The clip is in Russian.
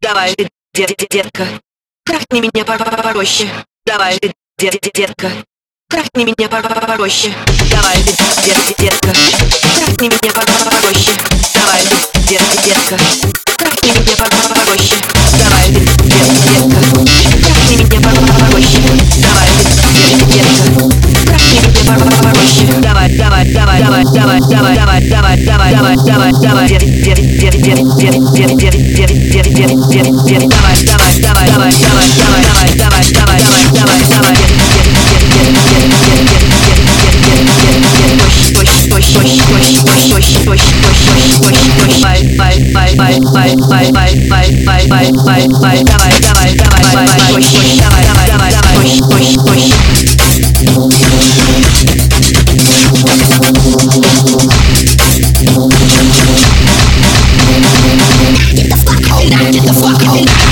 давай, детка, трахни меня попроще, давай, детка, трахни меня попроще, давай, детка, трахни меня попроще, давай, детка, трахни меня попроще, давай, детка, трахни меня попроще, давай, детка, трахни меня попроще, давай, давай, давай, давай, давай, давай, давай, давай, давай, давай, давай, давай, давай, Get the fuck home.